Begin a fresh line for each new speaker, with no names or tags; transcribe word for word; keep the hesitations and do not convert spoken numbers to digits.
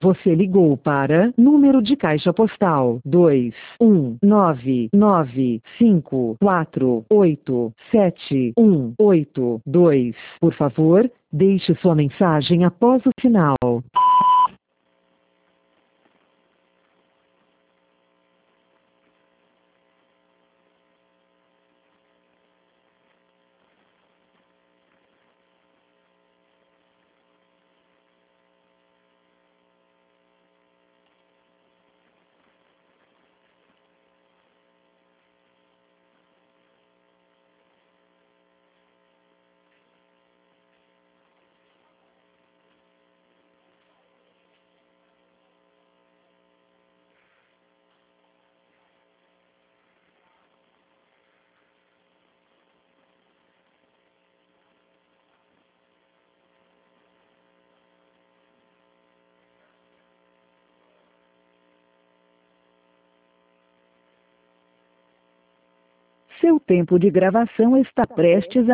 Você ligou para número de caixa postal dois um nove nove cinco quatro oito sete um oito dois. Por favor, deixe sua mensagem após o sinal. Seu tempo de gravação está prestes a